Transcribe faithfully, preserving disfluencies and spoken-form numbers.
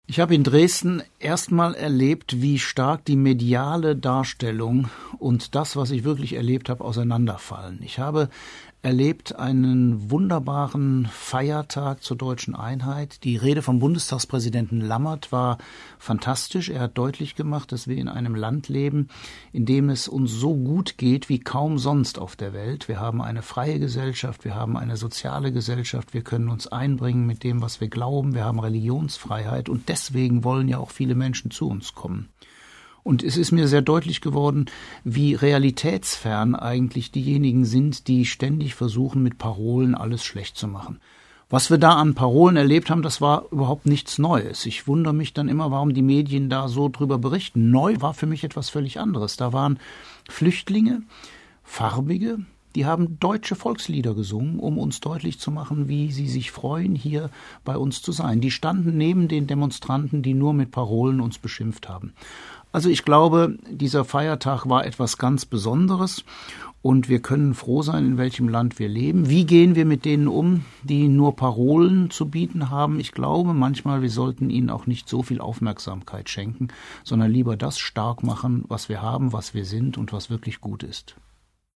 Ich habe in Dresden erstmal erlebt, wie stark die mediale Darstellung und das, was ich wirklich erlebt habe, auseinanderfallen. Ich habe erlebt einen wunderbaren Feiertag zur deutschen Einheit. Die Rede vom Bundestagspräsidenten Lammert war fantastisch. Er hat deutlich gemacht, dass wir in einem Land leben, in dem es uns so gut geht wie kaum sonst auf der Welt. Wir haben eine freie Gesellschaft, wir haben eine soziale Gesellschaft, wir können uns einbringen mit dem, was wir glauben, wir haben Religionsfreiheit und deswegen wollen ja auch viele Menschen zu uns kommen. Und es ist mir sehr deutlich geworden, wie realitätsfern eigentlich diejenigen sind, die ständig versuchen, mit Parolen alles schlecht zu machen. Was wir da an Parolen erlebt haben, das war überhaupt nichts Neues. Ich wundere mich dann immer, warum die Medien da so drüber berichten. Neu war für mich etwas völlig anderes. Da waren Flüchtlinge, Farbige, die haben deutsche Volkslieder gesungen, um uns deutlich zu machen, wie sie sich freuen, hier bei uns zu sein. Die standen neben den Demonstranten, die nur mit Parolen uns beschimpft haben. Also ich glaube, dieser Feiertag war etwas ganz Besonderes und wir können froh sein, in welchem Land wir leben. Wie gehen wir mit denen um, die nur Parolen zu bieten haben? Ich glaube manchmal, wir sollten ihnen auch nicht so viel Aufmerksamkeit schenken, sondern lieber das stark machen, was wir haben, was wir sind und was wirklich gut ist.